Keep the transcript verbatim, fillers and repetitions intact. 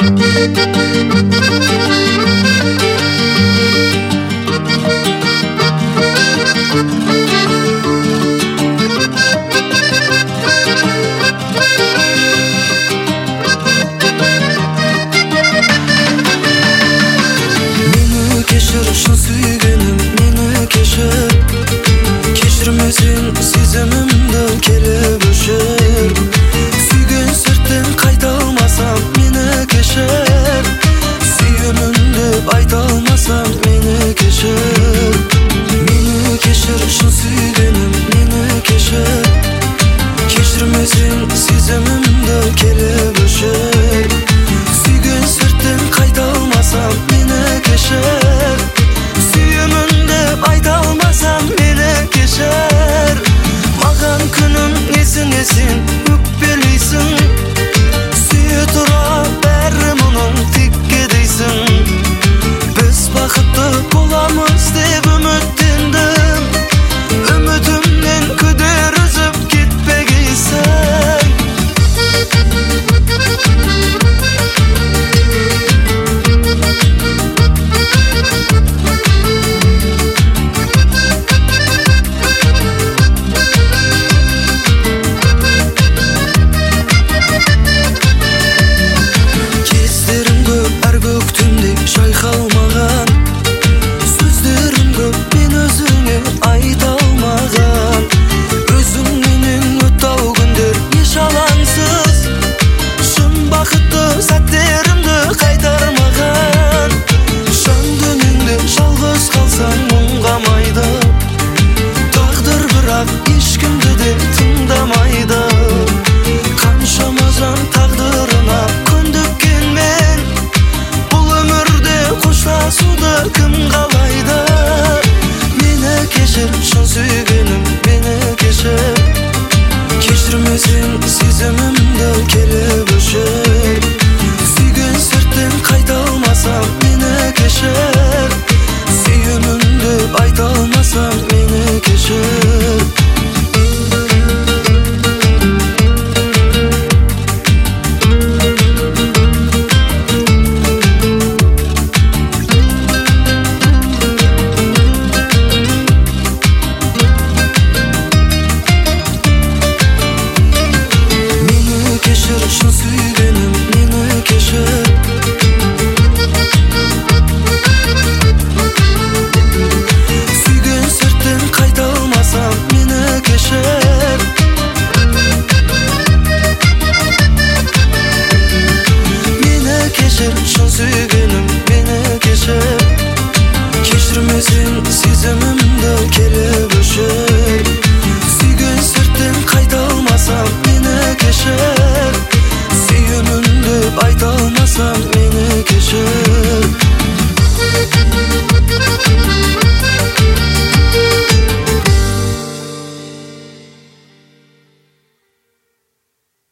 Şun suygenim meni keşir Keşirmesin sezimimde kelip öşür Suygen sırtın kayta almasam meni keşir Suyumunda ayta almasam meni keşir Meni keşir şun suygenim meni keşir Keşirmesin sezimimde kelip öşür Suygen sırtın kayta almasam meni keşir Nesin öpbeliysin Süye tura bәрі мұның текке дейсің Біз бақытты боламыз деп үміттендім Үмітімнен күдер үзіп кетпегейсің Шайқалмаған сөздерім көп мен өзіңе айта алмаған Өзіңменен өтау күндер еш алаңсыз Шын бақытты сәттерімді қайтармаған Жан дүниеңде жалғыз қалсаң мұңғамайды Тағдыр бірақ ешкімді де тыңдамайды Қаншама жан тағдырына көндіккенмен Қоштасуды кім қалайды Мені кешір, шын сүйгенім мені кешір Кешірмесең сезімімді келіп өшір Сүйген сырттен қайта алмасам мені кешір Сүйемінді айта алмасам мені кешір Шын сүйгенім мені кешір Сүйген сырттен қайта алмасам мені кешір Мені кешір, шын сүйгенім мені кешір Кешірмесең сезімімді келіп өшір Сүйген сырттен қайта алмасам мені кешір Сүйемін деп айта алмасам мені кешір